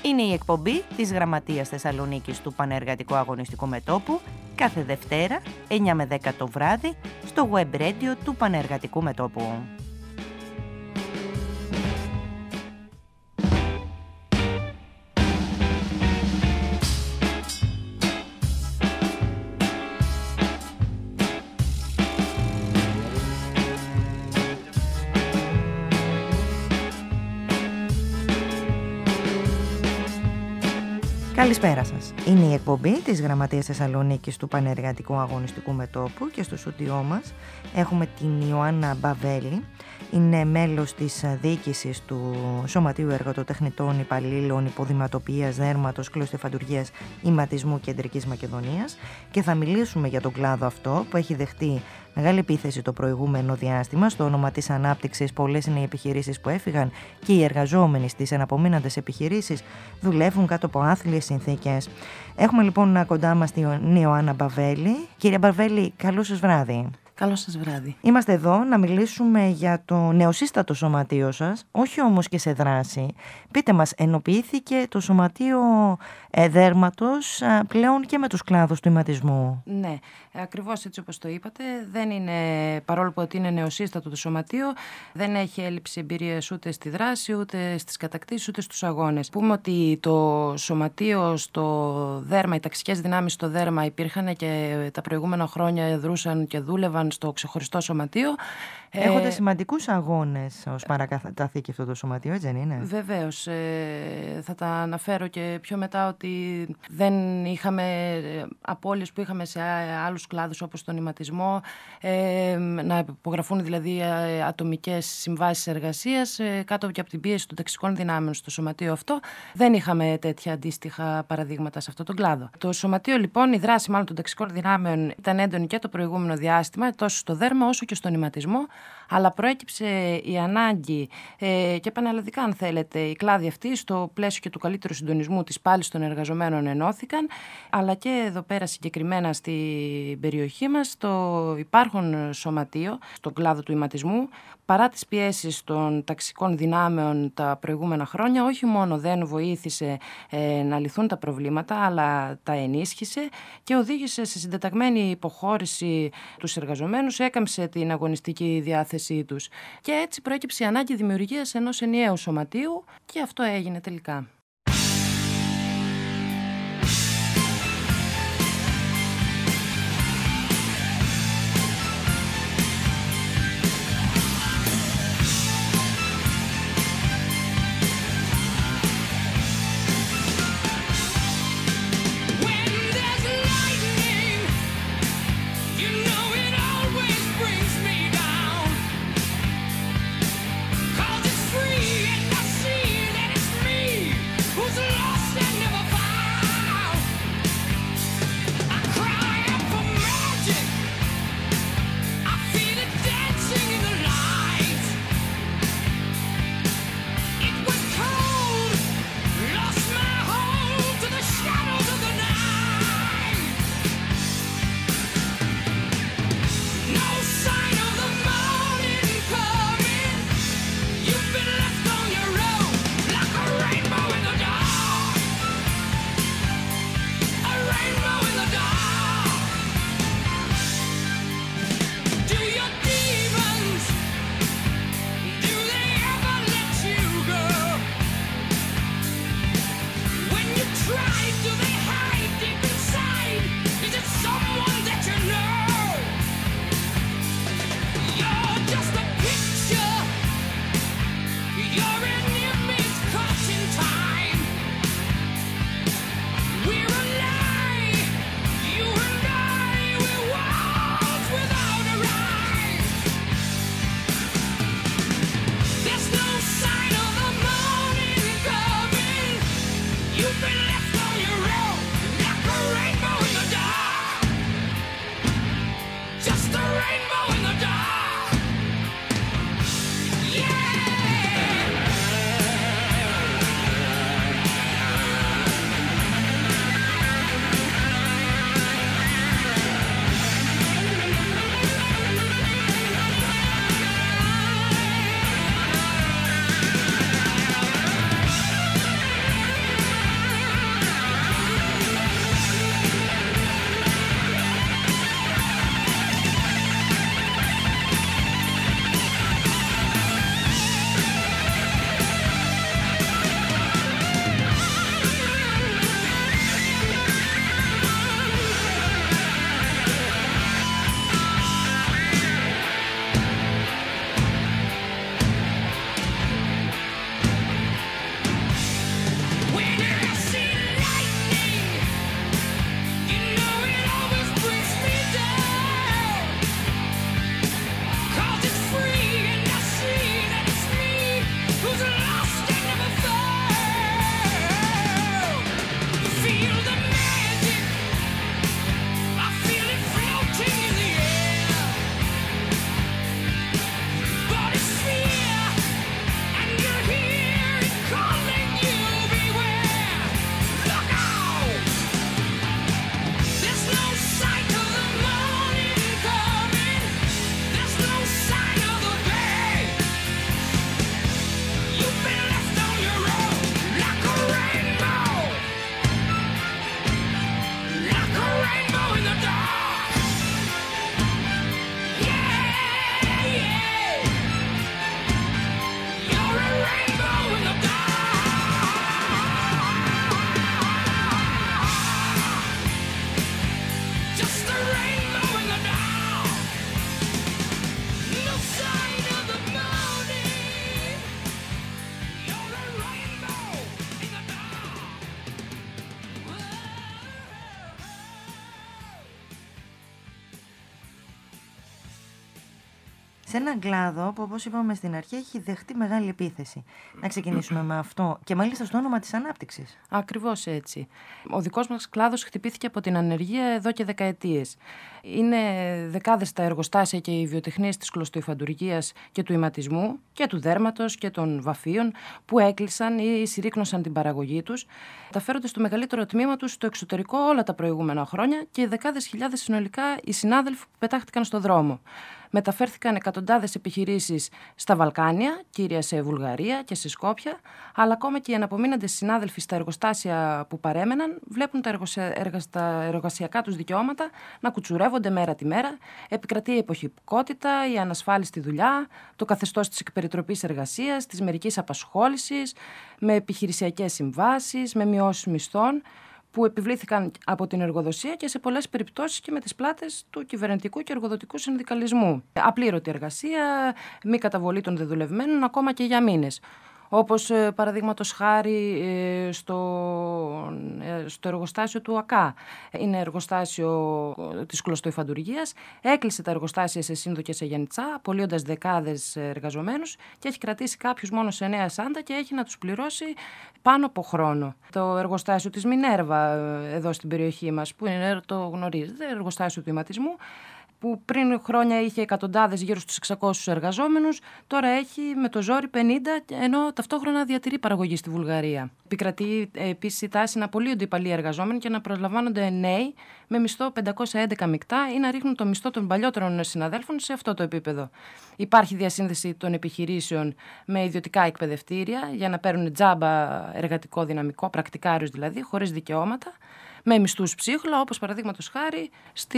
Είναι η εκπομπή της Γραμματείας Θεσσαλονίκης του Πανεργατικού Αγωνιστικού Μετώπου κάθε Δευτέρα 9 με 10 το βράδυ στο web radio του Πανεργατικού Μετώπου. Καλησπέρα σας. Είναι η εκπομπή της Γραμματείας Θεσσαλονίκης του Πανεργατικού Αγωνιστικού Μετώπου και στο στούντιό μας έχουμε την Ιωάννα Μπαβέλη. Είναι μέλος της διοίκησης του Σωματείου Εργατοτεχνητών Υπαλλήλων Υποδηματοποιίας, Δέρματος, Κλωστεφαντουργίας, Ηματισμού Κεντρικής Μακεδονίας και θα μιλήσουμε για τον κλάδο αυτό που έχει δεχτεί μεγάλη επίθεση το προηγούμενο διάστημα. Στο όνομα της ανάπτυξης, πολλές είναι οι επιχειρήσεις που έφυγαν και οι εργαζόμενοι στις εναπομείναντες επιχειρήσεις δουλεύουν κάτω από άθλιες συνθήκες. Έχουμε λοιπόν κοντά μας την Ιωάννα Μπαβέλη. Κύριε Μπαβέλη, καλό σας βράδυ. Καλό σας βράδυ. Είμαστε εδώ να μιλήσουμε για το νεοσύστατο σωματείο σας, όχι όμως και σε δράση. Πείτε μας, ενοποιήθηκε το σωματείο δέρματος πλέον και με τους κλάδους του ηματισμού? Ναι, ακριβώς έτσι όπως το είπατε. Δεν είναι, παρόλο που είναι νεοσύστατο το σωματείο, δεν έχει έλλειψη εμπειρίας ούτε στη δράση, ούτε στις κατακτήσεις, ούτε στους αγώνες. Πούμε ότι το σωματείο στο δέρμα, οι ταξικές δυνάμεις στο δέρμα υπήρχαν και τα προηγούμενα χρόνια δρούσαν και δούλευαν στο ξεχωριστό σωματείο. Έχονται σημαντικούς αγώνες ως παρακαταθήκη αυτό το σωματείο, έτσι δεν είναι? Βεβαίως. Θα τα αναφέρω και πιο μετά ότι δεν είχαμε απώλειες που είχαμε σε άλλους κλάδους όπως τον ηματισμό, να υπογραφούν δηλαδή ατομικές συμβάσεις εργασίας κάτω και από την πίεση των ταξικών δυνάμεων στο σωματείο αυτό. Δεν είχαμε τέτοια αντίστοιχα παραδείγματα σε αυτό τον κλάδο. Το σωματείο λοιπόν, η δράση μάλλον των ταξικών δυνάμεων ήταν έντονη και το προηγούμενο διάστημα, τόσο στο δέρμα όσο και στον ηματισμό, αλλά προέκυψε η ανάγκη και πανελλαδικά αν θέλετε, οι κλάδοι αυτοί στο πλαίσιο και του καλύτερου συντονισμού της πάλης των εργαζομένων ενώθηκαν, αλλά και εδώ πέρα συγκεκριμένα στην περιοχή μας το υπάρχον σωματείο στον κλάδο του ηματισμού, παρά τις πιέσεις των ταξικών δυνάμεων τα προηγούμενα χρόνια, όχι μόνο δεν βοήθησε να λυθούν τα προβλήματα, αλλά τα ενίσχυσε και οδήγησε σε συντεταγμένη υποχώρηση τους εργαζομένους, έκαμψε την αγωνιστική διάθεσή τους. Και έτσι προέκυψε η ανάγκη δημιουργίας ενός ενιαίου σωματείου και αυτό έγινε τελικά. σε έναν κλάδο που, όπως είπαμε στην αρχή, έχει δεχτεί μεγάλη επίθεση. Να ξεκινήσουμε με αυτό και μάλιστα στο όνομα της ανάπτυξης. Ακριβώς έτσι. Ο δικός μας κλάδος χτυπήθηκε από την ανεργία εδώ και δεκαετίες. Είναι δεκάδες τα εργοστάσια και οι βιοτεχνίες της κλωστοϊφαντουργίας και του ηματισμού και του δέρματος και των βαφείων που έκλεισαν ή συρρίκνωσαν την παραγωγή τους, μεταφέρονται στο μεγαλύτερο τμήμα τους στο εξωτερικό όλα τα προηγούμενα χρόνια και δεκάδες χιλιάδες συνολικά οι συνάδελφοι που πετάχτηκαν στο δρόμο. Μεταφέρθηκαν εκατοντάδες επιχειρήσεις στα Βαλκάνια, κύρια σε Βουλγαρία και σε Σκόπια, αλλά ακόμα και οι αναπομείναντες συνάδελφοι στα εργοστάσια που παρέμεναν βλέπουν τα εργασιακά τους δικαιώματα να κουτσουρεύονται μέρα τη μέρα. Επικρατεί η εποχικότητα, η ανασφάλιστη δουλειά, το καθεστώς της εκπεριτροπής εργασίας, της μερικής απασχόλησης, με επιχειρησιακές συμβάσεις, με μειώσεις μισθών, που επιβλήθηκαν από την εργοδοσία και σε πολλές περιπτώσεις και με τις πλάτες του κυβερνητικού και εργοδοτικού συνδικαλισμού. Απλήρωτη εργασία, μη καταβολή των δεδουλευμένων ακόμα και για μήνες. Όπως παραδείγματος χάρη στο εργοστάσιο του ΑΚΑ. Είναι εργοστάσιο της κλωστοϊφαντουργίας. Έκλεισε τα εργοστάσια σε Σύνδο και σε Γιαννιτσά, απολύοντας δεκάδες εργαζομένους και έχει κρατήσει κάποιους μόνο σε Νέα Σάντα και έχει να τους πληρώσει πάνω από χρόνο. Το εργοστάσιο της Μινέρβα εδώ στην περιοχή μας, που είναι, το γνωρίζετε, εργοστάσιο του ηματισμού, που πριν χρόνια είχε εκατοντάδες, γύρω στους 600 εργαζόμενους, τώρα έχει με το ζόρι 50, ενώ ταυτόχρονα διατηρεί παραγωγή στη Βουλγαρία. Επικρατεί επίσης η τάση να απολύονται οι παλιοί εργαζόμενοι και να προσλαμβάνονται νέοι με μισθό 511 μικτά ή να ρίχνουν το μισθό των παλιότερων συναδέλφων σε αυτό το επίπεδο. Υπάρχει διασύνδεση των επιχειρήσεων με ιδιωτικά εκπαιδευτήρια για να παίρνουν τζάμπα εργατικό δυναμικό, πρακτικάριους δηλαδή, χωρίς δικαιώματα, με μισθούς ψίχουλα, όπως παραδείγματος χάρη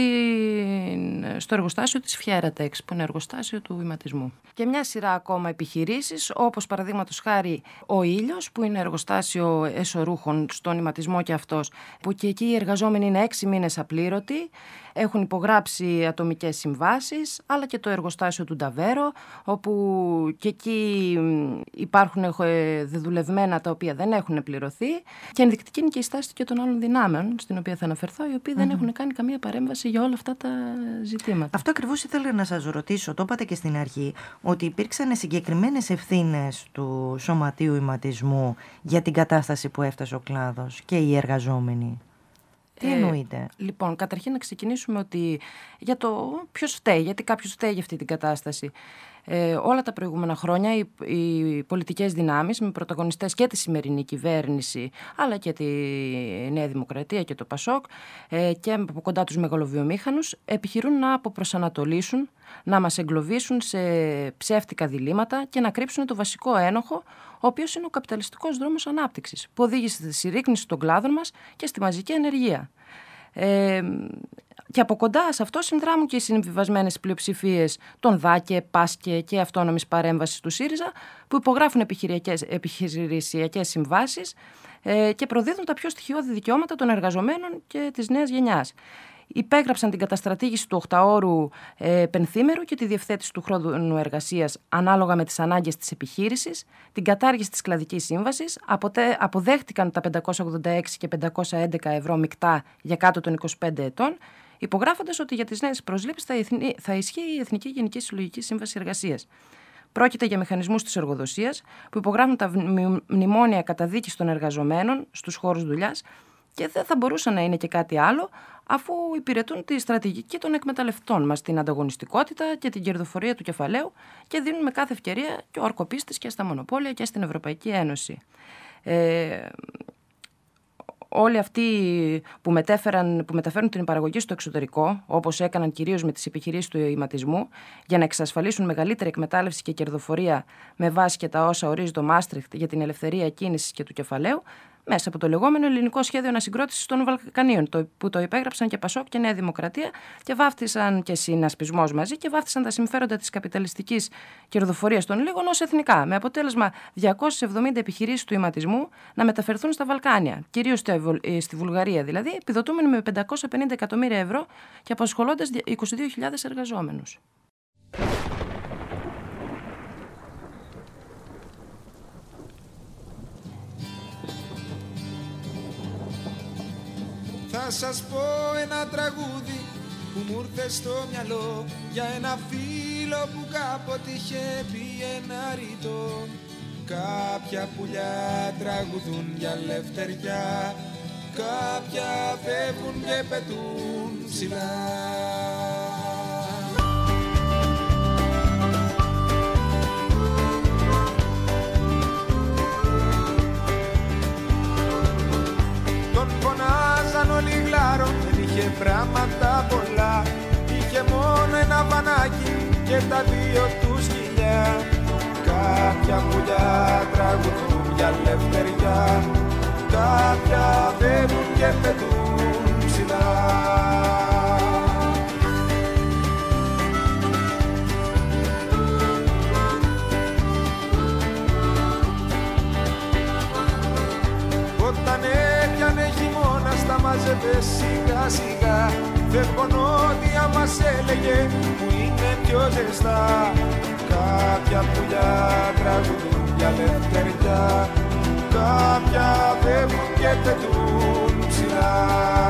στο εργοστάσιο της Φιέρατεξ, που είναι εργοστάσιο του ηματισμού. Και μια σειρά ακόμα επιχειρήσεις, όπως παραδείγματος χάρη ο Ήλιος, που είναι εργοστάσιο εσωρούχων στον ηματισμό και αυτός, που και εκεί οι εργαζόμενοι είναι 6 μήνες απλήρωτοι, έχουν υπογράψει ατομικές συμβάσεις, αλλά και το εργοστάσιο του Νταβέρο, όπου και εκεί υπάρχουν δεδουλευμένα τα οποία δεν έχουν πληρωθεί, και ενδεικτική είναι και η στάση και των άλλων δυνάμεων, στην οποία θα αναφερθώ, οι οποίοι δεν έχουν κάνει καμία παρέμβαση για όλα αυτά τα ζητήματα. Αυτό ακριβώς ήθελα να σας ρωτήσω. Το είπατε και στην αρχή, ότι υπήρξαν συγκεκριμένες ευθύνες του Σωματείου Ηματισμού για την κατάσταση που έφτασε ο κλάδος και οι εργαζόμενοι. Τι εννοείται? Λοιπόν, καταρχήν να ξεκινήσουμε ότι για το ποιος φταίει, γιατί κάποιος φταίει για αυτή την κατάσταση. Όλα τα προηγούμενα χρόνια οι πολιτικές δυνάμεις, με πρωταγωνιστές και τη σημερινή κυβέρνηση, αλλά και τη Νέα Δημοκρατία και το ΠΑΣΟΚ, και από κοντά τους μεγαλοβιομήχανους, επιχειρούν να αποπροσανατολίσουν, να μας εγκλωβίσουν σε ψεύτικα διλήμματα και να κρύψουν το βασικό ένοχο, ο οποίος είναι ο καπιταλιστικός δρόμος ανάπτυξης, που οδήγησε στη συρρίκνηση των κλάδων μας και στη μαζική ανεργία. Και από κοντά σε αυτό συνδράμουν και οι συμβιβασμένες πλειοψηφίες των ΔΑΚΕ, ΠΑΣΚΕ και αυτόνομης παρέμβασης του ΣΥΡΙΖΑ, που υπογράφουν επιχειρησιακές συμβάσεις και προδίδουν τα πιο στοιχειώδη δικαιώματα των εργαζομένων και της νέας γενιάς. Υπέγραψαν την καταστρατήγηση του 8ωρου πενθήμερου και τη διευθέτηση του χρόνου εργασίας ανάλογα με τις ανάγκες της επιχείρησης, την κατάργηση της κλαδικής σύμβασης, αποδέχτηκαν τα 586 και 511 ευρώ μικτά για κάτω των 25 ετών, υπογράφοντας ότι για τις νέες προσλήψεις θα ισχύει η Εθνική Γενική Συλλογική Σύμβαση Εργασίας. Πρόκειται για μηχανισμούς της εργοδοσίας που υπογράφουν τα μνημόνια καταδίκης των εργαζομένων στους χώρους δουλειάς και δεν θα μπορούσαν να είναι και κάτι άλλο, αφού υπηρετούν τη στρατηγική των εκμεταλλευτών μας, την ανταγωνιστικότητα και την κερδοφορία του κεφαλαίου και δίνουν με κάθε ευκαιρία και ορκοπίστης και στα μονοπόλια και στην Ευρωπαϊκή Ένωση. Όλοι αυτοί που μεταφέρουν την παραγωγή στο εξωτερικό, όπως έκαναν κυρίως με τις επιχειρήσεις του ηματισμού, για να εξασφαλίσουν μεγαλύτερη εκμετάλλευση και κερδοφορία με βάση και τα όσα ορίζει το Μάστριχτ για την ελευθερία κίνησης και του κεφαλαίου, μέσα από το λεγόμενο ελληνικό σχέδιο ανασυγκρότησης των Βαλκανίων, που το υπέγραψαν και Πασόκ και Νέα Δημοκρατία και βάφτισαν και συνασπισμός μαζί και βάφτισαν τα συμφέροντα της καπιταλιστικής κερδοφορίας των λίγων ως εθνικά, με αποτέλεσμα 270 επιχειρήσεις του ηματισμού να μεταφερθούν στα Βαλκάνια, κυρίως στη Βουλγαρία δηλαδή, επιδοτούμενοι με 550 εκατομμύρια ευρώ και απασχολώντας 22.000 εργαζόμενους. Θα σας πω ένα τραγούδι που μου ήρθε στο μυαλό για ένα φίλο φίλο που κάποτε είχε πει ένα ρητό. Κάποια πουλιά τραγουδούν για ελευθεριά, κάποια φεύγουν και πετούν ψηλά. Τον φωνάζαν όλοι γλάρων, δεν είχε πράγματα πολλά. Είχε μόνο ένα βανάκι και τα δύο του σκυλιά. Κάποια πουλιά τραγουδούν για ελευθεριά, κάποια φεύγουν και πετούν ψηλά. Όταν έπιανε χειμώνας τα μάζευε σιγά σιγά. Φεύγω νότια μας έλεγε που είναι πιο ζεστά. Κάποια πουλιά τραγουδούν για ελευθεριά, κάποια φεύγουν και πετούν ψηλά.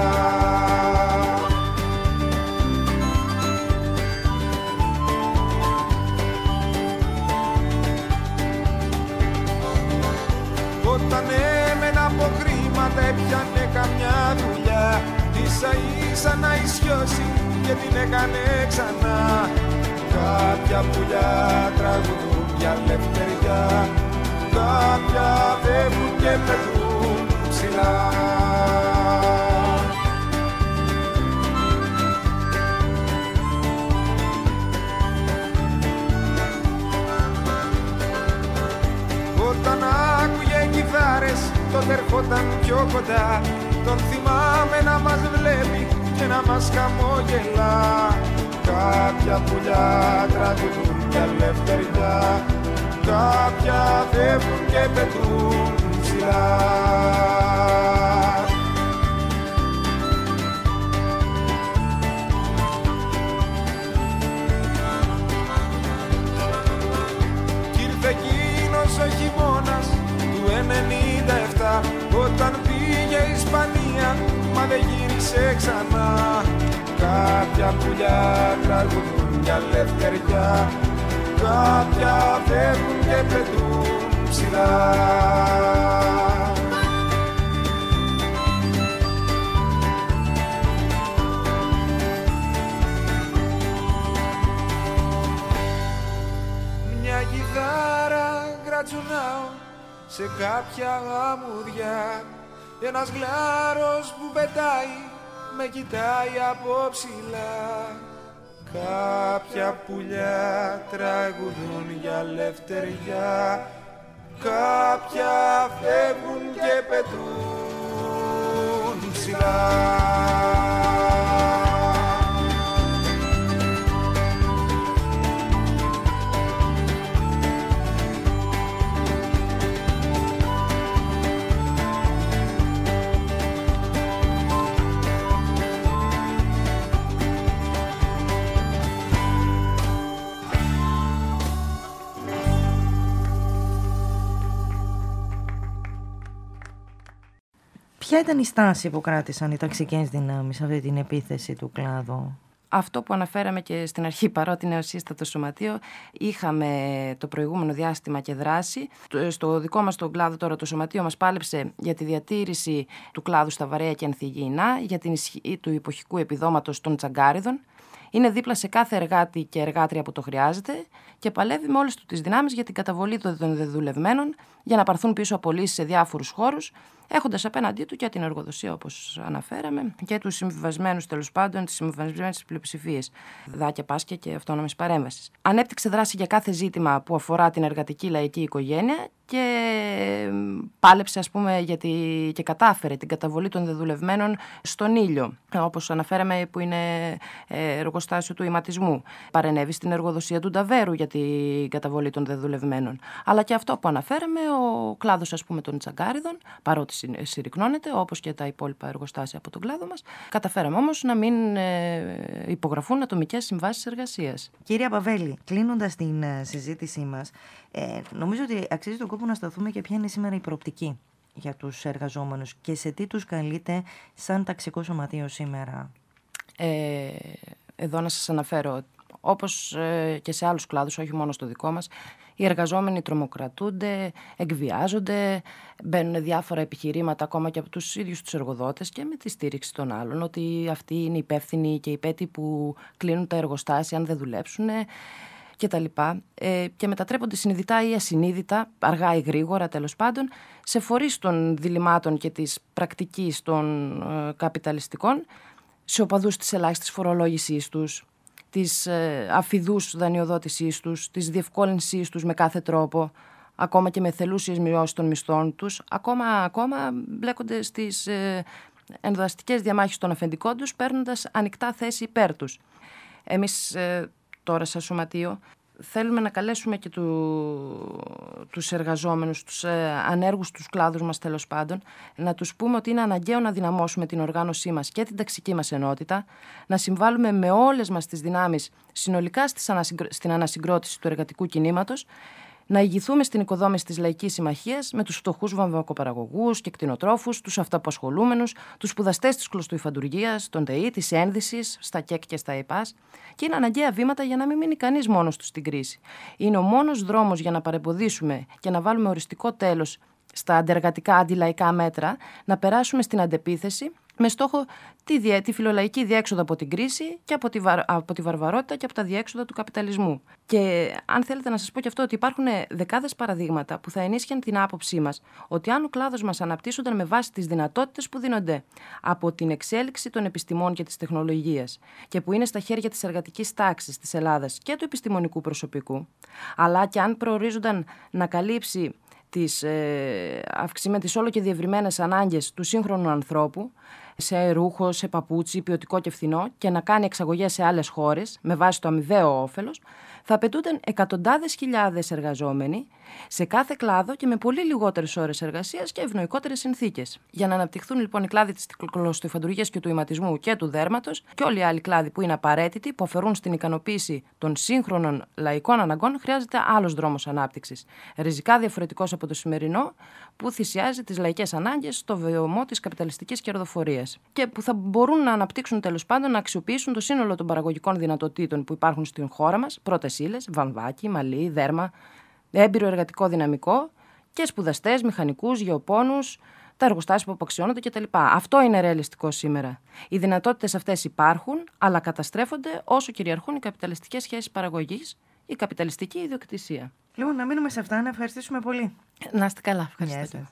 Όταν έμενα από χρήματα έπιανε καμιά δουλειά. Ίσα ίσα να ισιώσει και την έκανε ξανά. Κάποια πουλιά τραγουδούν για ελευθεριά, κάποια φεύγουν και πετούν ψηλά. Όταν άκουγε κιθάρες τότε ερχόταν πιο κοντά. Τον θυμάμαι να μας βλέπει και να μας χαμογελά. Κάποια πουλιά τραγουδούν για ελευθεριά, κάποια φεύγουν και πετούν ψηλά. Κι ήρθε εκείνος ο χειμώνας του 97, όταν πήγε η Ισπανία μα δεν γύρισε ξανά. Κάποια πουλιά τραγουδούν για ελευθεριά, κάποια φεύγουν και πετούν ψηλά. Μια κιθάρα γρατσουνάω σε κάποια αμμούδια. Ένας γλάρος που πετάει με κοιτάει από ψηλά. Κάποια πουλιά τραγουδούν για ελευθεριά, κάποια φεύγουν και πετούν ψηλά. Ποια ήταν η στάση που κράτησαν οι ταξικές δυνάμεις σε αυτή την επίθεση του κλάδου? Αυτό που αναφέραμε και στην αρχή, παρότι είναι νεοσύστατο σωματείο, είχαμε το προηγούμενο διάστημα και δράση. Στο δικό μας τον κλάδο τώρα το σωματείο μας πάλεψε για τη διατήρηση του κλάδου στα βαρέα και ανθυγιεινά, για την ισχύ του υποχικού επιδόματος των τσαγκάριδων. Είναι δίπλα σε κάθε εργάτη και εργάτρια που το χρειάζεται και παλεύει με όλες του τις δυνάμεις για την καταβολή των δεδουλευμένων, για να πάρθουν πίσω απολύσεις σε διάφορους χώρους, έχοντας απέναντί του και την εργοδοσία, όπως αναφέραμε, και τους συμβιβασμένους, τέλος πάντων, τις συμβιβασμένες πλειοψηφίες, δάκια, πάσκια και αυτόνομες παρέμβασεις. Ανέπτυξε δράση για κάθε ζήτημα που αφορά την εργατική λαϊκή οικογένεια και πάλεψε, ας πούμε, και κατάφερε την καταβολή των δεδουλευμένων στον Ήλιο, όπως αναφέραμε, που είναι εργοστάσιο του ηματισμού. Παρενέβη στην εργοδοσία του Νταβέρου για την καταβολή των δεδουλευμένων. Αλλά και αυτό που αναφέραμε, ο κλάδος, ας πούμε, των τσαγκάριδων, παρότι συρρυκνώνεται, όπως και τα υπόλοιπα εργοστάσια από τον κλάδο μας, καταφέραμε όμως να μην υπογραφούν ατομικές συμβάσεις εργασίας. Κυρία Παβέλη, κλείνοντας την συζήτησή μας, νομίζω ότι αξίζει τον κόπο να σταθούμε και ποια είναι σήμερα η προοπτική για τους εργαζόμενους και σε τι τους καλείται σαν ταξικό σωματείο σήμερα. Εδώ να σας αναφέρω Όπως και σε άλλους κλάδους, όχι μόνο στο δικό μας, οι εργαζόμενοι τρομοκρατούνται, εκβιάζονται, μπαίνουν διάφορα επιχειρήματα ακόμα και από τους ίδιους τους εργοδότες και με τη στήριξη των άλλων, ότι αυτοί είναι υπεύθυνοι και υπέτειοι που κλείνουν τα εργοστάσια αν δεν δουλέψουν και τα λοιπά, και μετατρέπονται συνειδητά ή ασυνείδητα, αργά ή γρήγορα τέλος πάντων, σε φορείς των διλημάτων και της πρακτικής των καπιταλιστικών, σε οπαδούς της ελάχιστης φορολόγησής τους, της αφιδούς δανειοδότησής τους, της διευκόλυνσής τους με κάθε τρόπο, ακόμα και με θελούσιες μειώσεις των μισθών τους, ακόμα μπλέκονται στις ενδοαστικές διαμάχες των αφεντικών τους, παίρνοντας ανοιχτά θέση υπέρ τους. Εμείς τώρα σαν σωματείο θέλουμε να καλέσουμε και τους εργαζόμενους, τους ανέργους τους κλάδους μας τέλος πάντων, να τους πούμε ότι είναι αναγκαίο να δυναμώσουμε την οργάνωσή μας και την ταξική μας ενότητα, να συμβάλλουμε με όλες μας τις δυνάμεις συνολικά στην ανασυγκρότηση του εργατικού κινήματος, να ηγηθούμε στην οικοδόμηση της Λαϊκής Συμμαχίας με τους φτωχούς βαμβακοπαραγωγούς και κτηνοτρόφους, τους αυτοαπασχολούμενους, τους σπουδαστές της κλωστοϊφαντουργίας, των ΤΕΗ, της ένδυσης, στα ΚΕΚ και στα ΕΠΑΣ, και είναι αναγκαία βήματα για να μην μείνει κανείς μόνος του στην κρίση. Είναι ο μόνος δρόμος για να παρεμποδίσουμε και να βάλουμε οριστικό τέλος στα αντεργατικά αντιλαϊκά μέτρα, να περάσουμε στην αντεπίθεση με στόχο τη φιλολαϊκή διέξοδο από την κρίση και από τη βαρβαρότητα και από τα διέξοδα του καπιταλισμού. Και αν θέλετε να σας πω και αυτό, ότι υπάρχουν δεκάδες παραδείγματα που θα ενίσχυαν την άποψή μας ότι αν ο κλάδος μας αναπτύσσονταν με βάση τις δυνατότητες που δίνονται από την εξέλιξη των επιστημών και της τεχνολογίας και που είναι στα χέρια της εργατικής τάξης της Ελλάδας και του επιστημονικού προσωπικού, αλλά και αν προορίζονταν να καλύψει τις αυξημένες όλο και διευρυμένες ανάγκες του σύγχρονου ανθρώπου σε ρούχο, σε παπούτσι, ποιοτικό και φθηνό, και να κάνει εξαγωγές σε άλλες χώρες με βάση το αμοιβαίο όφελος, θα απαιτούνταν εκατοντάδες χιλιάδες εργαζόμενοι σε κάθε κλάδο και με πολύ λιγότερες ώρες εργασίας και ευνοϊκότερες συνθήκες. Για να αναπτυχθούν λοιπόν οι κλάδοι της κλωστοϊφαντουργίας και του ηματισμού και του δέρματος και όλοι οι άλλοι κλάδοι που είναι απαραίτητοι, που αφαιρούν στην ικανοποίηση των σύγχρονων λαϊκών αναγκών, χρειάζεται άλλος δρόμος ανάπτυξης. Ριζικά διαφορετικός από το σημερινό, που θυσιάζει τις λαϊκές ανάγκες στο βωμό της καπιταλιστικής κερδοφορίας. Και που θα μπορούν να αναπτύξουν τέλος πάντων, να αξιοποιήσουν το σύνολο των παραγωγικών δυνατοτήτων που υπάρχουν στην χώρα μας, πρώτες ύλες, βαμβάκι, μαλλί, δέρμα, έμπειρο εργατικό δυναμικό και σπουδαστές, μηχανικούς, γεωπόνους, τα εργοστάσια που αποξιώνονται κτλ. Αυτό είναι ρεαλιστικό σήμερα. Οι δυνατότητες αυτές υπάρχουν, αλλά καταστρέφονται όσο κυριαρχούν οι καπιταλιστικές σχέσεις παραγωγής, η καπιταλιστική ιδιοκτησία. Λοιπόν, να μείνουμε σε αυτά, να ευχαριστήσουμε πολύ. Να είστε καλά, ευχαριστώ. Γεια σας.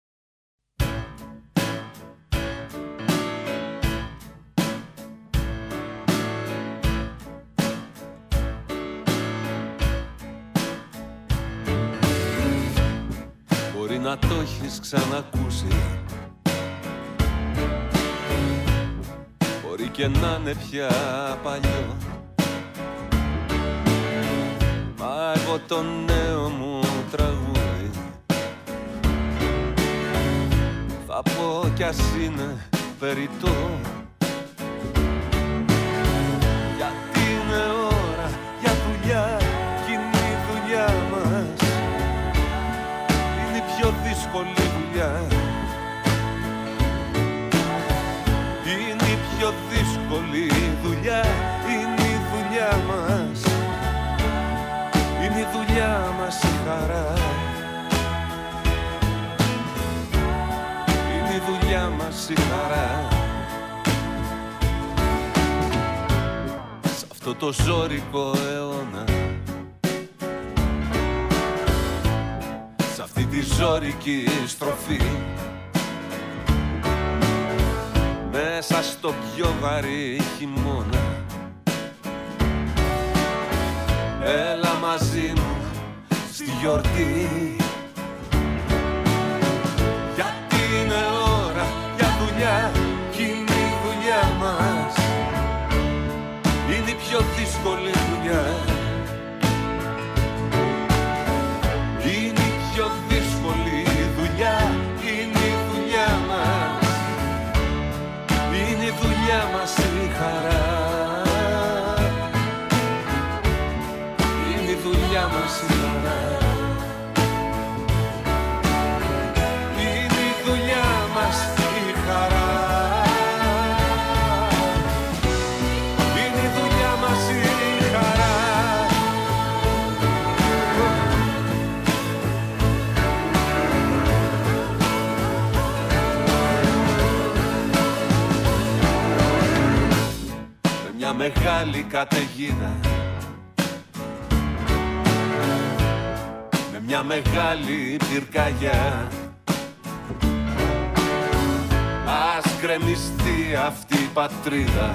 Μπορεί να το έχεις ξανακούσει, μπορεί και να είναι πια παλιό, μα εγώ το νέο μου τραγούδι θα πω κι ας είναι περιττό, γιατί είναι ώρα για δουλειά κι είναι η δουλειά μας, είναι η πιο δύσκολη δουλειά, είναι η πιο δύσκολη δουλειά, είναι η δουλειά μας, είναι η δουλειά μας η χαρά, είναι η δουλειά μας η χαρά. Σ' αυτό το ζώρικο αιώνα, σ' αυτή τη ζώρικη στροφή, μέσα στο πιο βαρύ χειμώνα, έλα μαζί μου στη γιορτή, γιατί είναι ώρα για δουλειά κι είναι η δουλειά μας, είναι η πιο δύσκολη δουλειά, είναι η πιο δύσκολη δουλειά, είναι η δουλειά μας, είναι η δουλειά μας η χαρά, είναι η δουλειά μας η χαρά, είναι η δουλειά μας η χαρά, είναι η δουλειά μας η χαρά. μεγάλη καταιγίδα, με μια μεγάλη πυρκαγιά. Ας γκρεμιστεί αυτή η πατρίδα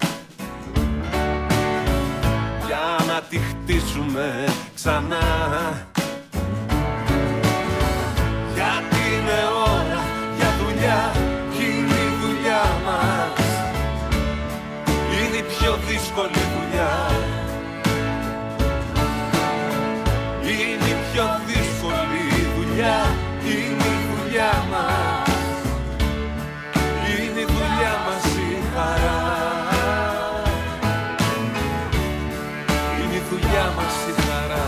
για να τη χτίσουμε ξανά. Γιατί είναι ώρα για δουλειά κι είναι η δουλειά μας. Είναι η πιο δύσκολη δουλειά. Είναι η πιο δύσκολη δουλειά. Είναι η δουλειά μας. Είναι η δουλειά μας η χαρά. Είναι η δουλειά μας η χαρά.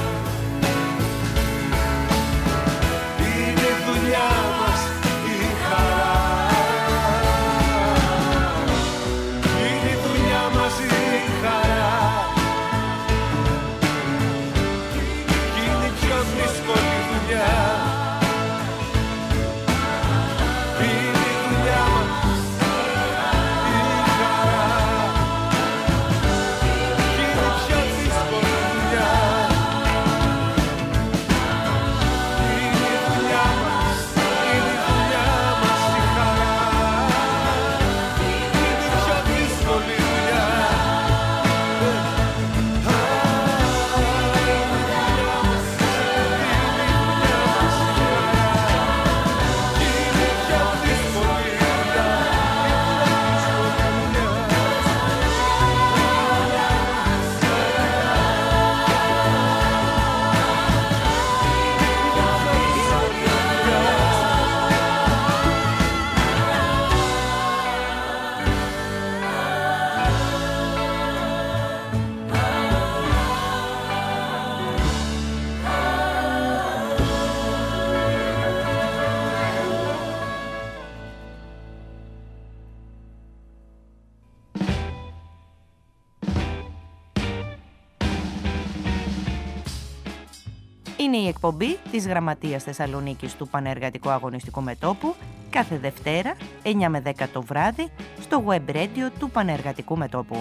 Είναι η δουλειά μας η χαρά. Είναι η δουλειά μας η χαρά. Είναι η πιο δύσκολη δουλειά. Είναι η εκπομπή της Γραμματείας Θεσσαλονίκης του Πανεργατικού Αγωνιστικού Μετώπου κάθε Δευτέρα 9 με 10 το βράδυ στο web radio του Πανεργατικού Μετώπου.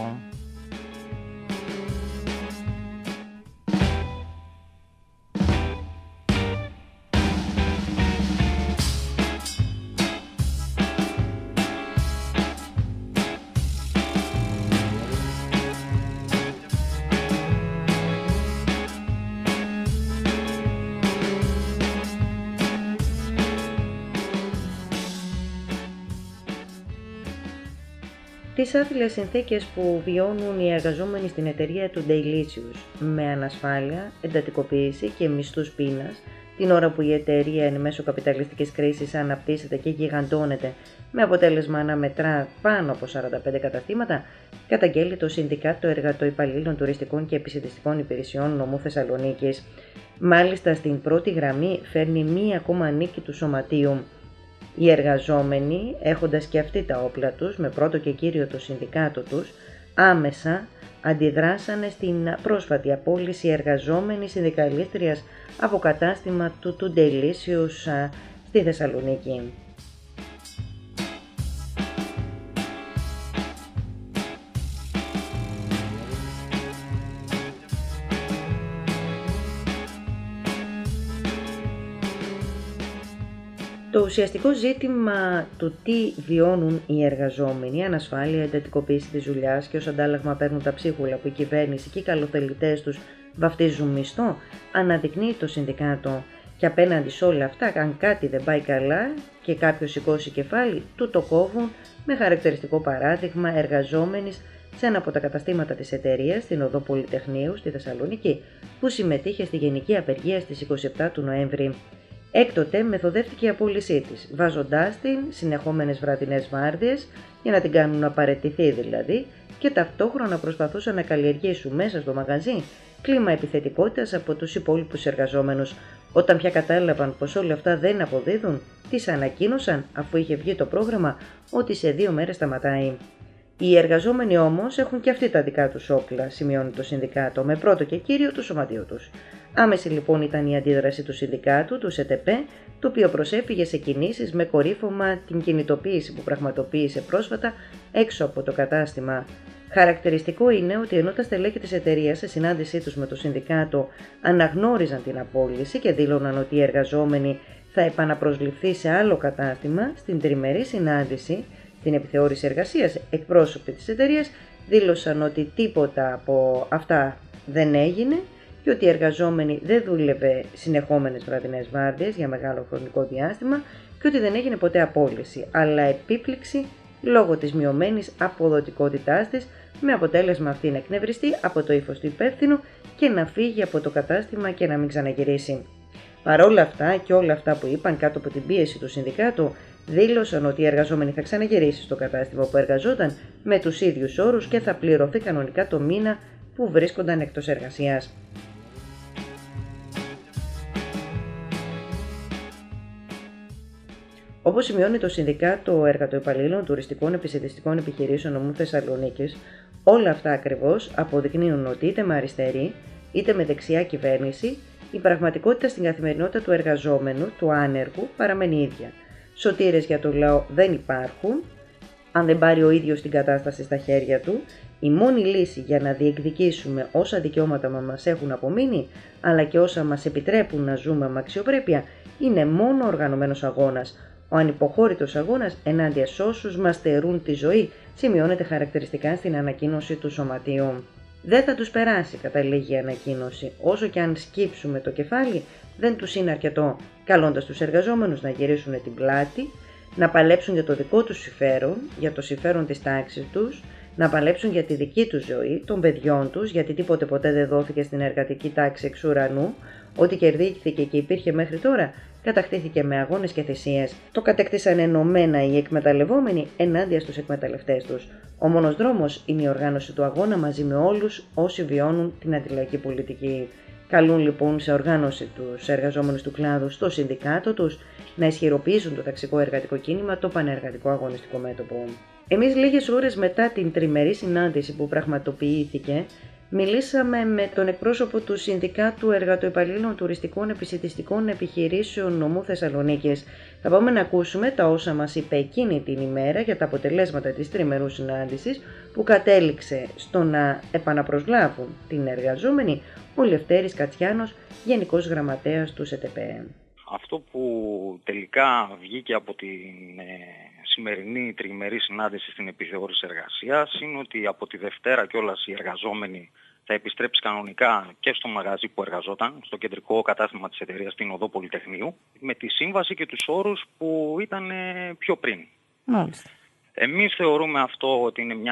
Τις άθλιες συνθήκες που βιώνουν οι εργαζόμενοι στην εταιρεία του Delicious με ανασφάλεια, εντατικοποίηση και μισθούς πείνας, την ώρα που η εταιρεία εν μέσω καπιταλιστικής κρίσης αναπτύσσεται και γιγαντώνεται με αποτέλεσμα να μετρά πάνω από 45 καταστήματα, καταγγέλει το Συνδικάτο Εργατοϊπαλλήλων Τουριστικών και Επισιτιστικών Υπηρεσιών Νομού Θεσσαλονίκης. Μάλιστα στην πρώτη γραμμή φέρνει μία ακόμα νίκη του σωματείου. Οι εργαζόμενοι, έχοντας και αυτοί τα όπλα τους, με πρώτο και κύριο το συνδικάτο τους, άμεσα αντιδράσανε στην πρόσφατη απόλυση εργαζόμενης συνδικαλίστριας από κατάστημα του Delicious στη Θεσσαλονίκη. Το ουσιαστικό ζήτημα του τι βιώνουν οι εργαζόμενοι, ανασφάλεια, εντατικοποίηση της δουλειάς και ως αντάλλαγμα παίρνουν τα ψίχουλα που η κυβέρνηση και οι καλοθελητές τους βαφτίζουν μισθό, αναδεικνύει το συνδικάτο. Και απέναντι σε όλα αυτά, αν κάτι δεν πάει καλά και κάποιος σηκώσει κεφάλι, του το κόβουν, με χαρακτηριστικό παράδειγμα εργαζόμενης σε ένα από τα καταστήματα της εταιρείας στην οδό Πολυτεχνείου στη Θεσσαλονίκη, που συμμετείχε στη γενική απεργία στις 27 του Νοέμβρη. Έκτοτε μεθοδεύτηκε η απόλυσή της, βάζοντάς την συνεχόμενες βραδινές βάρδιες για να την κάνουν να παραιτηθεί δηλαδή, και ταυτόχρονα προσπαθούσαν να καλλιεργήσουν μέσα στο μαγαζί κλίμα επιθετικότητας από τους υπόλοιπους εργαζόμενους. Όταν πια κατάλαβαν πως όλα αυτά δεν αποδίδουν, τις ανακοίνωσαν, αφού είχε βγει το πρόγραμμα, ότι σε 2 μέρες σταματάει. Οι εργαζόμενοι όμως έχουν και αυτοί τα δικά τους όπλα, σημειώνει το συνδικάτο, με πρώτο και κύριο του σωματείο τους. Άμεση λοιπόν ήταν η αντίδραση του συνδικάτου, του ΣΕΤΕΠΕ, το οποίο προσέφυγε σε κινήσεις με κορύφωμα την κινητοποίηση που πραγματοποίησε πρόσφατα έξω από το κατάστημα. Χαρακτηριστικό είναι ότι ενώ τα στελέχη της εταιρείας σε συνάντησή τους με το συνδικάτο αναγνώριζαν την απόλυση και δήλωναν ότι οι εργαζόμενοι θα επαναπροσληφθεί σε άλλο κατάστημα, στην τριμερή συνάντηση, την επιθεώρηση εργασίας, εκπρόσωποι της εταιρείας δήλωσαν ότι τίποτα από αυτά δεν έγινε και ότι οι εργαζόμενοι δεν δούλευε συνεχόμενες βραδινές βάρδιες για μεγάλο χρονικό διάστημα και ότι δεν έγινε ποτέ απόλυση, αλλά επίπληξη λόγω της μειωμένης αποδοτικότητάς της, με αποτέλεσμα αυτή να εκνευριστεί από το ύφος του υπεύθυνου και να φύγει από το κατάστημα και να μην ξαναγυρίσει. Παρόλα αυτά και όλα αυτά που είπαν κάτω από την πίεση του συνδικάτου, δήλωσαν ότι οι εργαζόμενοι θα ξαναγυρίσει στο κατάστημα που εργαζόταν με τους ίδιους όρους και θα πληρωθεί κανονικά το μήνα που βρίσκονταν εκτός εργασίας. Όπως σημειώνει το Συνδικάτο Εργατοϊπαλλήλων Τουριστικών Επισιτιστικών Επιχειρήσεων Νομού Θεσσαλονίκης, όλα αυτά ακριβώς αποδεικνύουν ότι είτε με αριστερή είτε με δεξιά κυβέρνηση, η πραγματικότητα στην καθημερινότητα του εργαζόμενου, του άνεργου, παραμένει ίδια. Σωτήρες για το λαό δεν υπάρχουν. Αν δεν πάρει ο ίδιος την κατάσταση στα χέρια του, η μόνη λύση για να διεκδικήσουμε όσα δικαιώματα μας έχουν απομείνει, αλλά και όσα μας επιτρέπουν να ζούμε με αξιοπρέπεια, είναι μόνο ο οργανωμένος αγώνας. Ο ανυποχώρητος αγώνας ενάντια σ' όσους μας στερούν τη ζωή, σημειώνεται χαρακτηριστικά στην ανακοίνωση του Σωματείου. Δεν θα τους περάσει, καταλήγει η ανακοίνωση, όσο και αν σκύψουμε το κεφάλι, δεν τους είναι αρκετό, καλώντας τους εργαζόμενους να γυρίσουν την πλάτη, να παλέψουν για το δικό τους συμφέρον, για το συμφέρον της τάξης τους, να παλέψουν για τη δική τους ζωή, των παιδιών τους, γιατί τίποτε ποτέ δεν δόθηκε στην εργατική τάξη εξ ουρανού, ό,τι κερδίθηκε και υπήρχε μέχρι τώρα, κατακτήθηκε με αγώνες και θυσίες. Το κατέκτησαν ενωμένα οι εκμεταλλευόμενοι ενάντια στους εκμεταλλευτές τους. Ο μόνος δρόμος είναι η οργάνωση του αγώνα μαζί με όλους όσοι βιώνουν την αντιλαϊκή πολιτική. Καλούν λοιπόν σε οργάνωση τους εργαζόμενους του κλάδου στο συνδικάτο τους να ισχυροποιήσουν το ταξικό εργατικό κίνημα, το πανεργατικό αγωνιστικό μέτωπο. Εμείς λίγες ώρες μετά την τριμερή συνάντηση που πραγματοποιήθηκε, μιλήσαμε με τον εκπρόσωπο του Συνδικάτου Εργατοϊπαλλήλων Τουριστικών Επισιτιστικών Επιχειρήσεων Νομού Θεσσαλονίκης. Θα πάμε να ακούσουμε τα όσα μας είπε εκείνη την ημέρα για τα αποτελέσματα της τριμερού συνάντησης που κατέληξε στο να επαναπροσλάβουν την εργαζόμενη ο Λευτέρης Κατσιάνος, Γενικός Γραμματέας του ΣΕΤΕΠΕ. Αυτό που τελικά βγήκε από την σημερινή τριμερή συνάντηση στην επιθεώρηση εργασίας είναι ότι από τη Δευτέρα κιόλας οι εργαζόμενοι θα επιστρέψει κανονικά και στο μαγαζί που εργαζόταν, στο κεντρικό κατάστημα της εταιρείας στην Οδό Πολυτεχνείου, με τη σύμβαση και τους όρους που ήταν πιο πριν. Μάλιστα. Εμείς θεωρούμε αυτό ότι είναι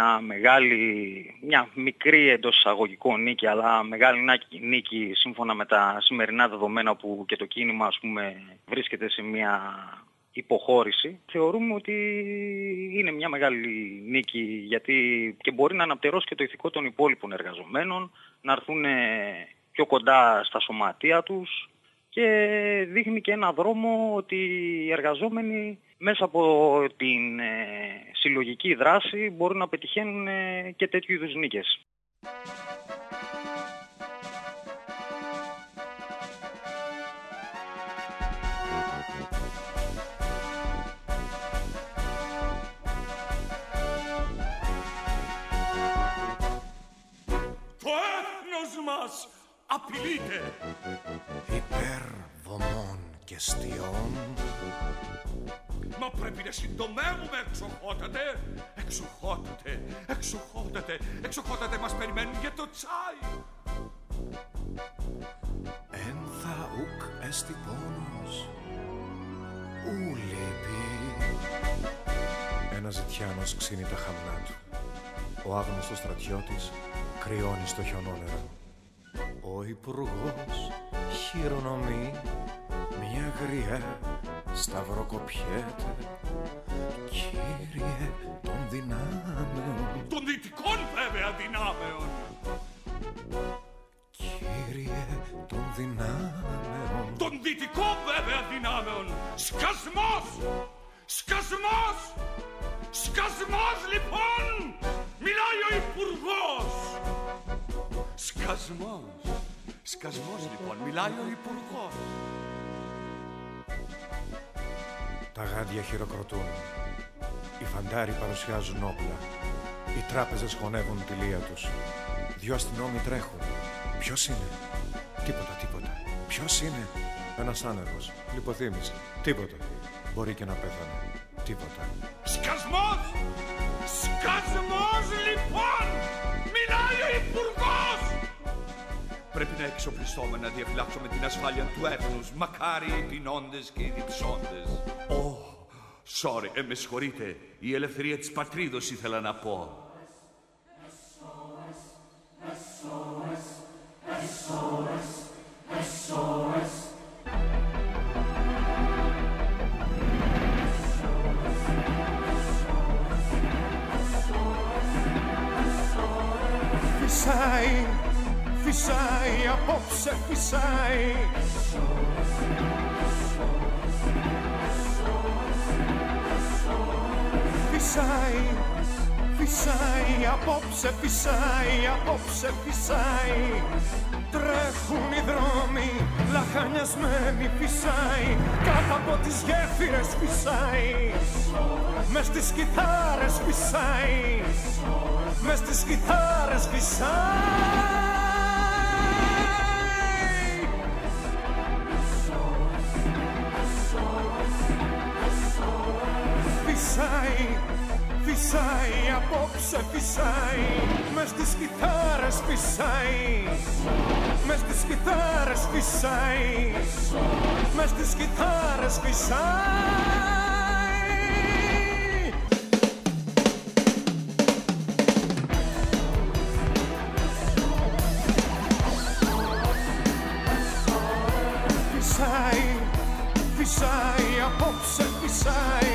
μια μικρή εντός εισαγωγικών νίκη, αλλά μεγάλη νίκη σύμφωνα με τα σημερινά δεδομένα που και το κίνημα βρίσκεται σε μια υποχώρηση. Θεωρούμε ότι είναι μια μεγάλη νίκη γιατί και μπορεί να αναπτερώσει και το ηθικό των υπόλοιπων εργαζομένων, να έρθουν πιο κοντά στα σωματεία τους και δείχνει και ένα δρόμο ότι οι εργαζόμενοι μέσα από την συλλογική δράση μπορούν να πετυχαίνουν και τέτοιου είδους νίκες. Το έθνος μας απειλείται υπερβομών και στιών. Μα πρέπει να συντομεύουμε, εξοχότατε, μας περιμένουν για το τσάι. Εν θα ουκ εστι πόνος, ου λείπει. Ένας ζητιάνος ξύνει τα χαμνά του. Ο άγνωστος στρατιώτης κρυώνει στο χιονόνερο. Ο υπουργός χειρονομεί, μια γριά σταυροκοπιέται. Κύριε των δυνάμεων, των δυτικών βέβαια δυνάμεων. Κύριε των δυνάμεων, των δυτικών βέβαια δυνάμεων. Σκασμός! Σκασμός! Σκασμός λοιπόν! Μιλάει ο υπουργός! Σκασμός λοιπόν, μιλάει ο υπουργός. Τα γάντια χειροκροτούν. Οι φαντάροι παρουσιάζουν όπλα. Οι τράπεζες χωνεύουν τη λία τους. 2 αστυνόμοι τρέχουν. Ποιος είναι? Τίποτα. Ποιος είναι? Ένας άνεργος. Λιποθύμησε. Τίποτα. Μπορεί και να πέθανε. Τίποτα. Σκασμός! Σκασμός λοιπόν! Μιλάει ο Υπουργός! Πρέπει να εξοπλιστούμε, να διαφυλάξουμε την ασφάλεια του έθνους. Μακάρι οι πεινώντες και οι διψώντες. Sorry, με συγχωρείτε. Η ελευθερία της πατρίδος ήθελα να πω. Φυσάει, φυσάει, απόψε φυσάει. Φυσάει, φυσάει, απόψε φυσάει, απόψε φυσάει. Τρέχουν οι δρόμοι, λαχανιασμένοι φυσάει. Κάτω από τις γέφυρες φυσάει. Μες στις κιθάρες φυσάει. Μες στις κιθάρες φυσάει. Φυσάει, φυσάει, απόψε φυσάει. Μες στις κιθάρες φυσάει. Μες στις κιθάρες φυσάει. Μες στις κιθάρες φυσάει. Φυσάει, φυσάει, απόψε φυσάει.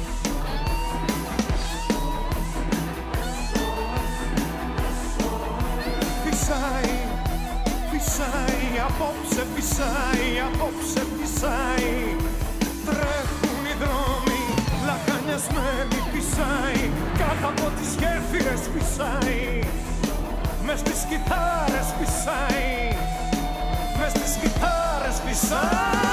Φυσάει, φυσάει, απόψε φυσάει, απόψε φυσάει. Τρέχουν οι δρόμοι, λαχανιασμένοι φυσάει. Κάτω από τις γέφυρες φυσάει. Μες στις κιθάρες φυσάει. Μες στις κιθάρες φυσάει.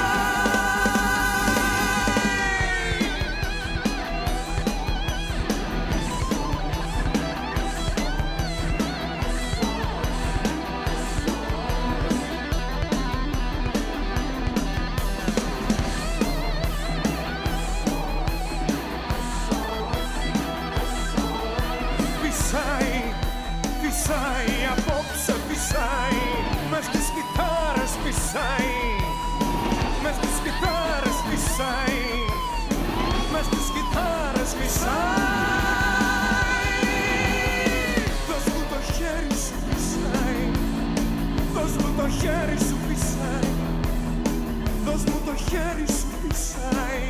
Φυσάει, φυσάει, απόψε φυσάει. Μες στις κιθάρες φυσάει. Μες στις κιθάρες φυσάει. Μες στις κιθάρες φυσάει. Δώσ' μου το χέρι σου φυσάει. Δώσ' μου το χέρι σου φυσάει. Δώσ' μου το χέρι σου φυσάει.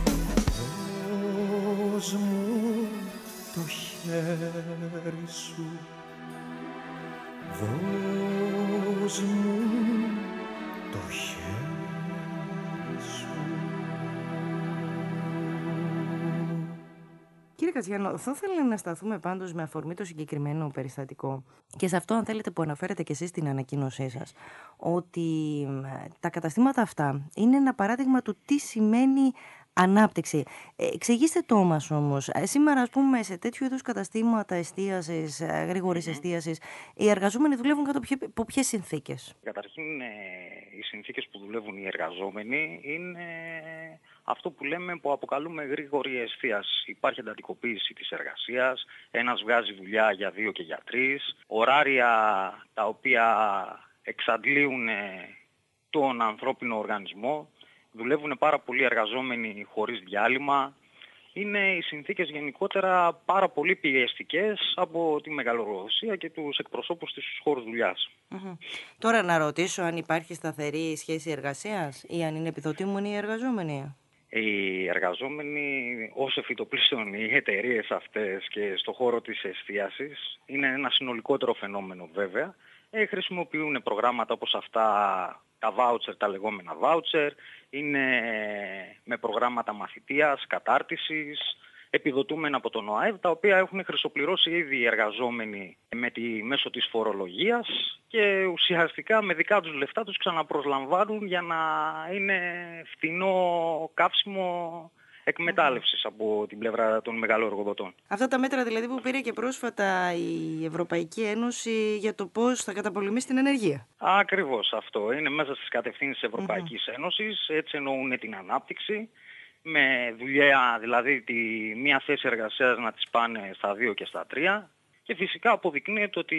Δώσ' μου το χέρι σου. Δώσ' μου το χέρι σου. Κύριε Κατσιάνο, θα ήθελα να σταθούμε πάντως με αφορμή το συγκεκριμένο περιστατικό και σε αυτό, αν θέλετε, που αναφέρετε και εσείς στην ανακοίνωσή σας, ότι τα καταστήματα αυτά είναι ένα παράδειγμα του τι σημαίνει ανάπτυξη. Εξηγήστε το μας όμως. Σήμερα, ας πούμε, σε τέτοιου είδους καταστήματα εστίασης, γρήγορης εστίασης, οι εργαζόμενοι δουλεύουν κάτω από ποιες συνθήκες? Καταρχήν, οι συνθήκες που δουλεύουν οι εργαζόμενοι είναι αυτό που λέμε, που αποκαλούμε γρήγορη εστίαση. Υπάρχει εντατικοποίηση της εργασίας, ένας βγάζει δουλειά για 2 και για 3, ωράρια τα οποία εξαντλούν τον ανθρώπινο οργανισμό, δουλεύουν πάρα πολλοί εργαζόμενοι χωρίς διάλειμμα. Είναι οι συνθήκες γενικότερα πάρα πολύ πιεστικές από τη μεγαλοργασία και τους εκπροσώπους στους χώρους δουλειάς. Τώρα να ρωτήσω αν υπάρχει σταθερή σχέση εργασίας ή αν είναι επιδοτούμενοι οι εργαζόμενοι. Οι εργαζόμενοι ως εφιτοπλίστων, οι εταιρείες αυτές και στον χώρο της εστίασης, είναι ένα συνολικότερο φαινόμενο βέβαια, χρησιμοποιούν προγράμματα όπως αυτά, τα voucher, τα λεγόμενα voucher, είναι με προγράμματα μαθητείας, κατάρτισης, επιδοτούμενα από τον ΟΑΕΔ, τα οποία έχουν χρυσοπληρώσει ήδη οι εργαζόμενοι μέσω της φορολογίας και ουσιαστικά με δικά τους λεφτά τους ξαναπροσλαμβάνουν για να είναι φτηνό καύσιμο εκμετάλλευσης από την πλευρά των μεγαλοεργοδοτών. Αυτά τα μέτρα δηλαδή που πήρε και πρόσφατα η Ευρωπαϊκή Ένωση για το πώς θα καταπολεμήσει την ανεργία. Ακριβώς αυτό. Είναι μέσα στις κατευθύνσεις της Ευρωπαϊκής Ένωσης. Έτσι εννοούν την ανάπτυξη. Με δουλειά, δηλαδή μία θέση εργασίας να τις πάνε στα 2 και στα 3. Και φυσικά αποδεικνύεται ότι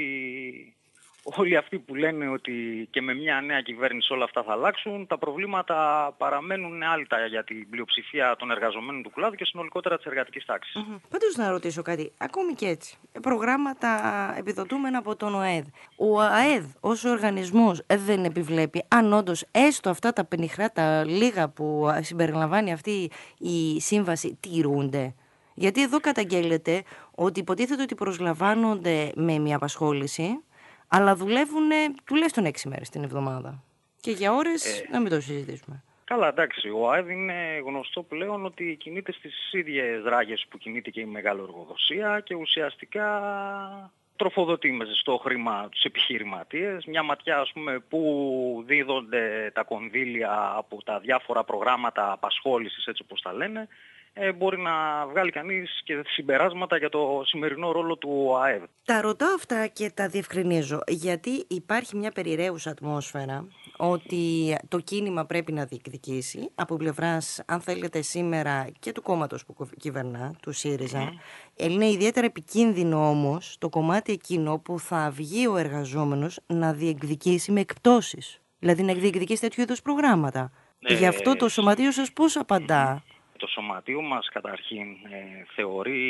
όλοι αυτοί που λένε ότι και με μια νέα κυβέρνηση όλα αυτά θα αλλάξουν, τα προβλήματα παραμένουν άλυτα για την πλειοψηφία των εργαζομένων του κλάδου και συνολικότερα της εργατικής τάξης. Πάντως να ρωτήσω κάτι, ακόμη και έτσι, προγράμματα επιδοτούμενα από τον ΟΑΕΔ. Ο ΟΑΕΔ ως οργανισμός δεν επιβλέπει αν όντως έστω αυτά τα πενιχρά, τα λίγα που συμπεριλαμβάνει αυτή η σύμβαση τηρούνται? Γιατί εδώ καταγγέλλεται ότι υποτίθεται ότι προσλαμβάνονται με μια απασχόληση, αλλά δουλεύουν τουλάχιστον 6 μέρες την εβδομάδα. Και για ώρες να μην το συζητήσουμε. Καλά, εντάξει. Ο ΑΕΔ είναι γνωστό πλέον ότι κινείται στις ίδιες ράγες που κινείται και η μεγαλοεργοδοσία και ουσιαστικά τροφοδοτεί μέσα στο χρήμα τους επιχειρηματίες. Μια ματιά, ας πούμε, που δίδονται τα κονδύλια από τα διάφορα προγράμματα απασχόλησης, έτσι όπως τα λένε, μπορεί να βγάλει κανείς και συμπεράσματα για το σημερινό ρόλο του ΑΕΔ. Τα ρωτάω αυτά και τα διευκρινίζω, γιατί υπάρχει μια περιραίουσα ατμόσφαιρα ότι το κίνημα πρέπει να διεκδικήσει από πλευράς, αν θέλετε, σήμερα και του κόμματος που κυβερνά, του ΣΥΡΙΖΑ. Είναι ιδιαίτερα επικίνδυνο όμως το κομμάτι εκείνο που θα βγει ο εργαζόμενος να διεκδικήσει με εκπτώσεις. Δηλαδή να διεκδικήσει τέτοιου είδους προγράμματα. Γι' αυτό το σωματείο σας πώς απαντά? Το σωματείο μας καταρχήν θεωρεί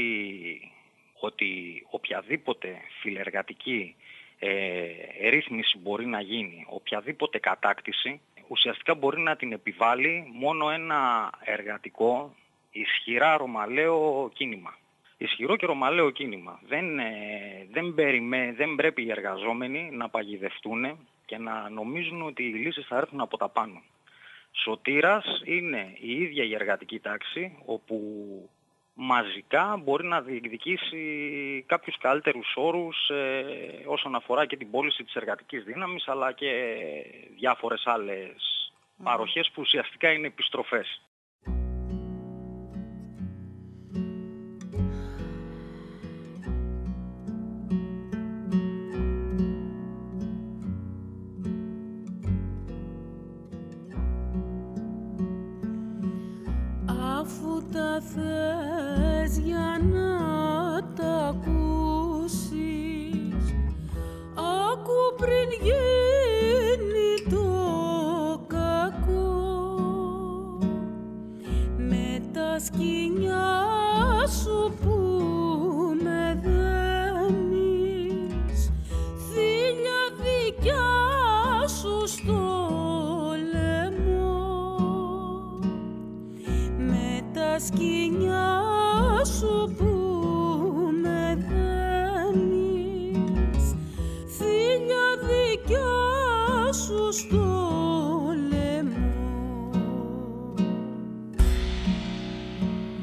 ότι οποιαδήποτε φιλεργατική ρύθμιση μπορεί να γίνει, οποιαδήποτε κατάκτηση, ουσιαστικά μπορεί να την επιβάλλει μόνο ένα εργατικό, ισχυρά ρωμαλαίο κίνημα. Ισχυρό και ρωμαλαίο κίνημα. Δεν πρέπει οι εργαζόμενοι να παγιδευτούν και να νομίζουν ότι οι λύσεις θα έρθουν από τα πάνω. Σωτήρας είναι η ίδια η εργατική τάξη, όπου μαζικά μπορεί να διεκδικήσει κάποιους καλύτερους όρους όσον αφορά και την πώληση της εργατικής δύναμης, αλλά και διάφορες άλλες παροχές που ουσιαστικά είναι επιστροφές. Αφού τα θες για να τα ακούσεις, άκου πριν γίνει το κακό. Με τα σκοινιά σου που με δένεις, θύλια δικιά σου στο σκοινιά σου που με δένεις, θύλια δικιά σου στο λαιμό.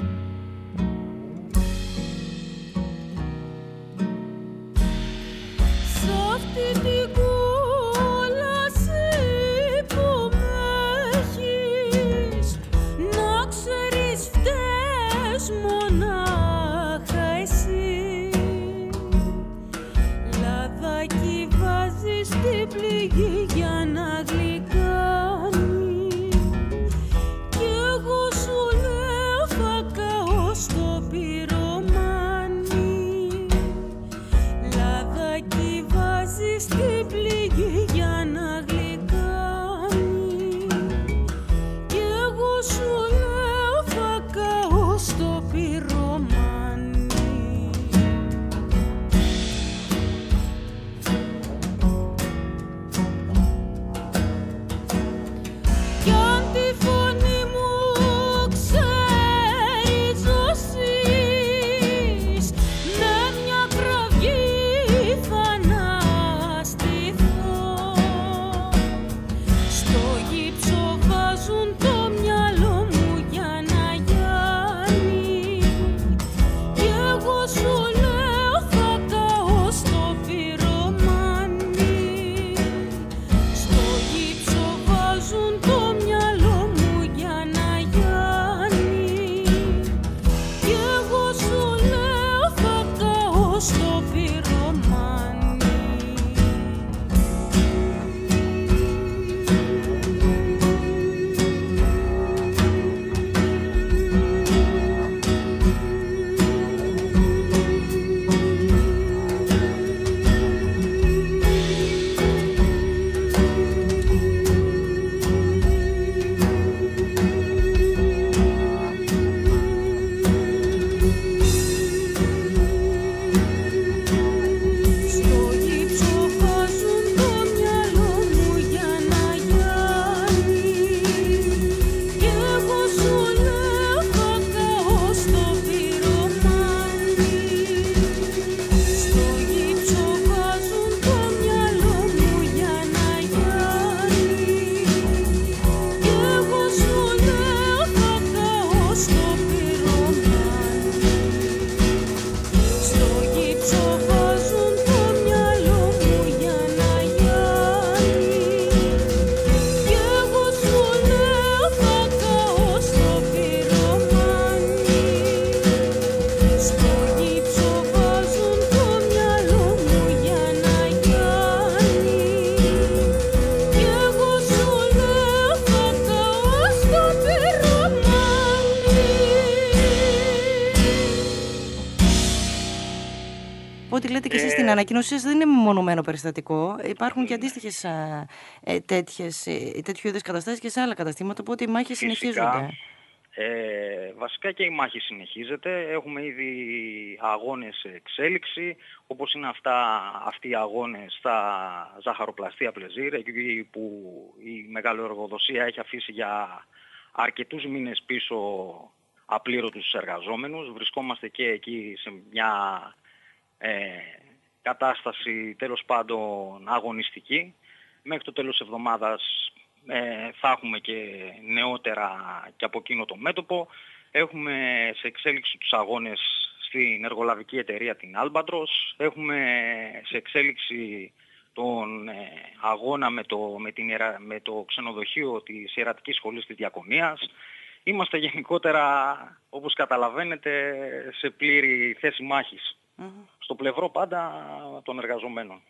την ανακοίνωσή σας δεν είναι μεμονωμένο περιστατικό. Υπάρχουν και αντίστοιχες τέτοιου είδους καταστάσεις και σε άλλα καταστήματα, οπότε οι μάχες συνεχίζονται. Βασικά και η μάχη συνεχίζεται. Έχουμε ήδη αγώνες σε εξέλιξη, όπως είναι αυτοί οι αγώνες στα ζαχαροπλαστεία Πλεζίρ, εκεί που η μεγάλη εργοδοσία έχει αφήσει για αρκετούς μήνες πίσω απλήρωτους εργαζόμενους. Βρισκόμαστε και εκεί σε μια κατάσταση τέλος πάντων αγωνιστική. Μέχρι το τέλος της εβδομάδας θα έχουμε και νεότερα και από εκείνο το μέτωπο. Έχουμε σε εξέλιξη τους αγώνες στην εργολαβική εταιρεία την Albatros. Έχουμε σε εξέλιξη τον αγώνα με το ξενοδοχείο της Ιερατικής Σχολής της Διακονίας. Είμαστε γενικότερα, όπως καταλαβαίνετε, σε πλήρη θέση μάχης. Στο πλευρό πάντα των εργαζομένων.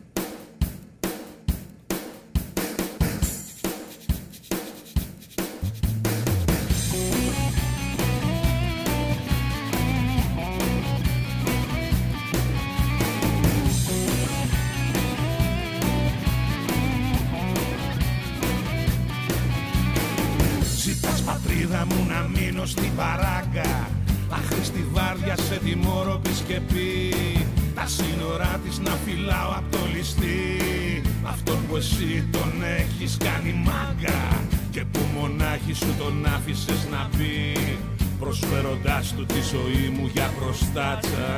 Πατρίδα μου να μείνω στην παράγκα, άχρηστη βάρδια σε τιμώρο πισκεπή, τα σύνορά της να φυλάω απ' το ληστή, αυτόν που εσύ τον έχεις κάνει μάγκα και που μονάχη σου τον άφησες να πει, προσφέροντάς του τη ζωή μου για προστάτσα.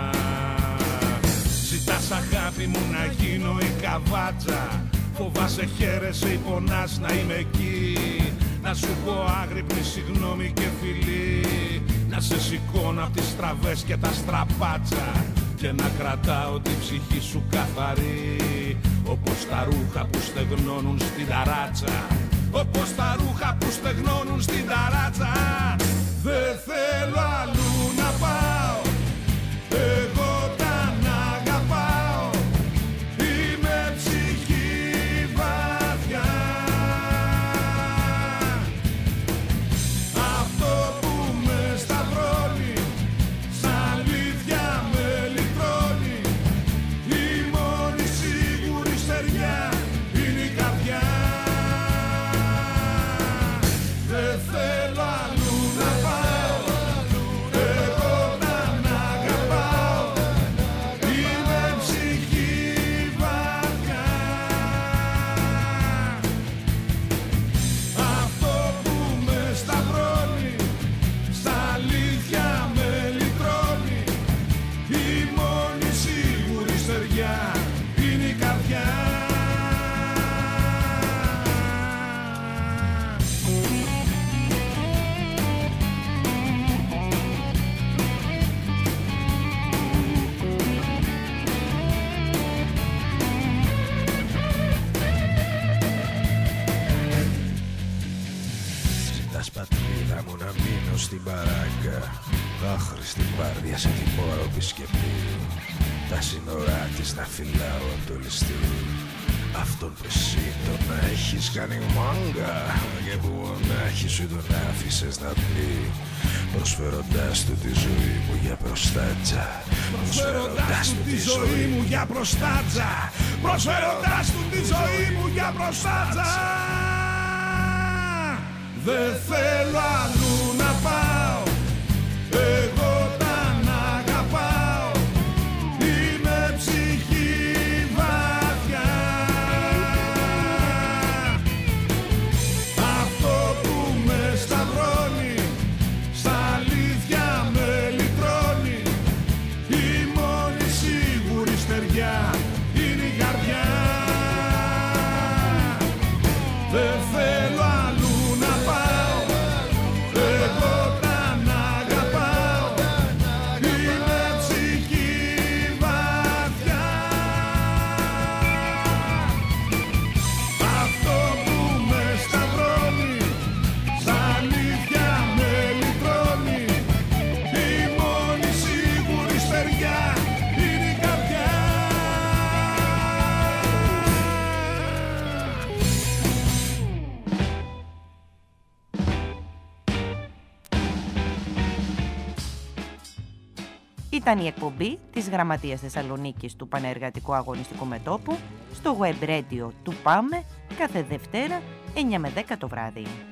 Ζητάς αγάπη μου να γίνω η καβάτσα, φοβάσαι χαίρεσαι ή πονάς να είμαι εκεί, να σου πω άγρυπνη συγγνώμη και φιλή, να σε σηκώνω απ' τις στραβές και τα στραπάτσα και να κρατάω την ψυχή σου καθαρή, όπως τα ρούχα που στεγνώνουν στην ταράτσα, όπως τα ρούχα που στεγνώνουν στην ταράτσα. Δεν θέλω αλλού να πάω, εγώ όταν αγαπάω είμαι ψυχή βαθιά. Αυτό που με σταυρώνει σ' αλήθεια με λυτρώνει, η μόνη σίγουρη στεριά είναι η καρδιά. Δεν θέλω αλλού να πάω, εγώ όταν αγαπάω είμαι ψυχή βαθιά. Αυτό που με σταυρώνει σ' αλήθεια με λυτρώνει, η μόνη σίγουρη στεριά είναι η καρδιά. Ζητάς πατρίδα μου να μείνω στην παράγκα, άχρηστη βάρδια σε τιμώρο πισκεπή, τα σύνορά της να φυλάω απ' το ληστή, αυτόν που εσύ τον έχεις κάνει μάγκα και που μονάχη σου τον άφησες να πει, προσφέροντάς του τη ζωή μου για προστάτσα, Προσφέροντάς του τη ζωή μου για προστάτσα, προσφέροντάς του τη ζωή μου για προστάτσα. Δεν θέλω αλλού να πάω, εγώ όταν αγαπάω είμαι ψυχή βαθιά. Αυτό που με σταυρώνει σ' αλήθεια με λυτρώνει, η μόνη σίγουρη στεριά είναι η καρδιά. Δεν θέλω αλλού να πάω, Ήταν η εκπομπή της Γραμματείας Θεσσαλονίκης του Πανεργατικού Αγωνιστικού Μετώπου στο web radio του ΠΑΜΕ κάθε Δευτέρα 9 με 10 το βράδυ.